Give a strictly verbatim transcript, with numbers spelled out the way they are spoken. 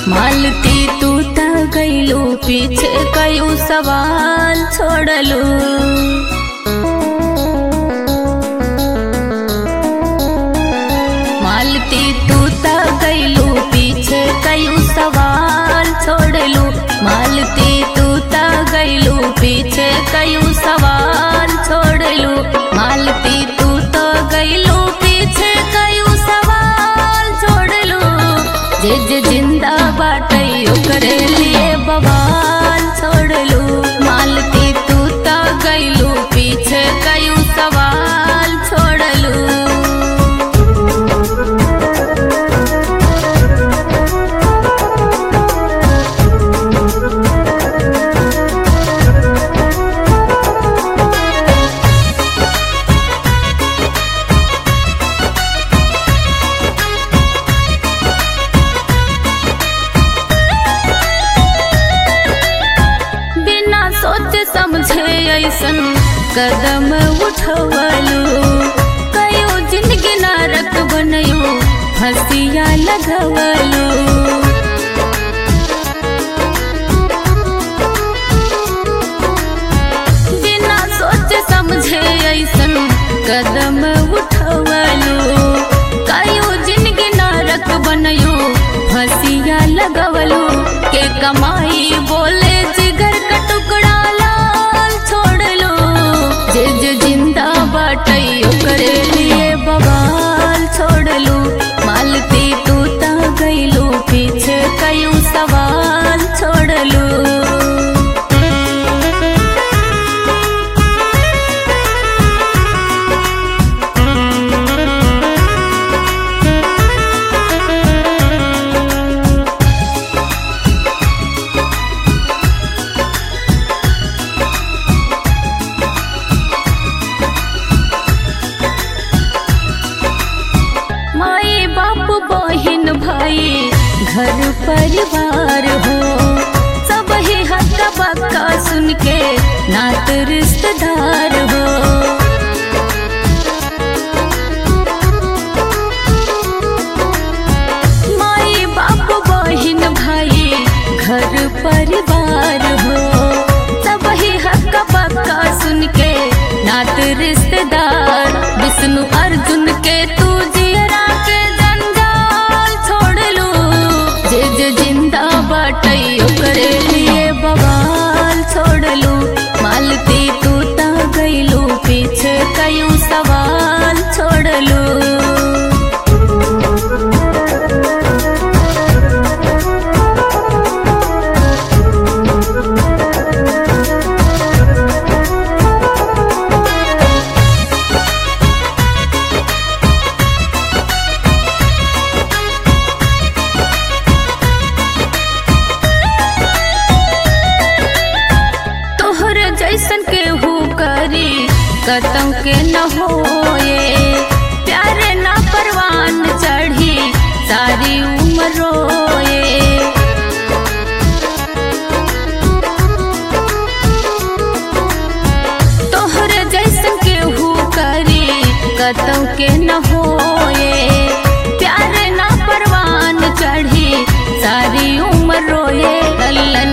मालती तू ता गईलू पीछे कयू सवाल छोड़लू। मालती तू ता गईलू पीछे कयू सवाल छोड़लू। मालती तू ता गईलू पीछे कयू सवाल छोड़लू। मालती तू तो गईलू पीछे कयू सवाल छोड़लू। जे जे जिंदा बाटे ओकरे लिए बवाल छोड़लू। मालती तू ता गईलू पीछे कयू सवाल छोड़लू। समझे ऐसन कदम उठवलू। कयो जिंदगी नरक बनयू हंसिया लगवलू। बिना सोचे समझे ऐसन कदम उठवलू। कयो जिंदगी नरक बनयू हंसिया लगवलू। के कमाई बोले जिगर का टुकड़ा जे जे जिंदा बाटे ओकरे लिए बवाल छोड़लू। मालती तू ता गईलू पीछे कयू सवाल छोड़लू। बहन भाई घर परिवार हो सब ही हक्का बक्का सुन के नात रिश्तेदार हो। माई बाप बहन भाई घर परिवार हो सब ही हक्का बक्का सुन के नात रिश्तेदार। विष्णु अर्जुन के तू जियरा के जे जिंदा बाटे ओकरे लिए बवाल छोड़लू। मालती तू ता गईलू पीछे कयू सवाल छोड़लू। जैसन के हु करी कतम के न होए। प्यारे ना परवान चढ़ी सारी उम्र रोए। तोहर जैसन के हु करी कतम के न होए। प्यारे ना परवान चढ़ी सारी उम्र रोए।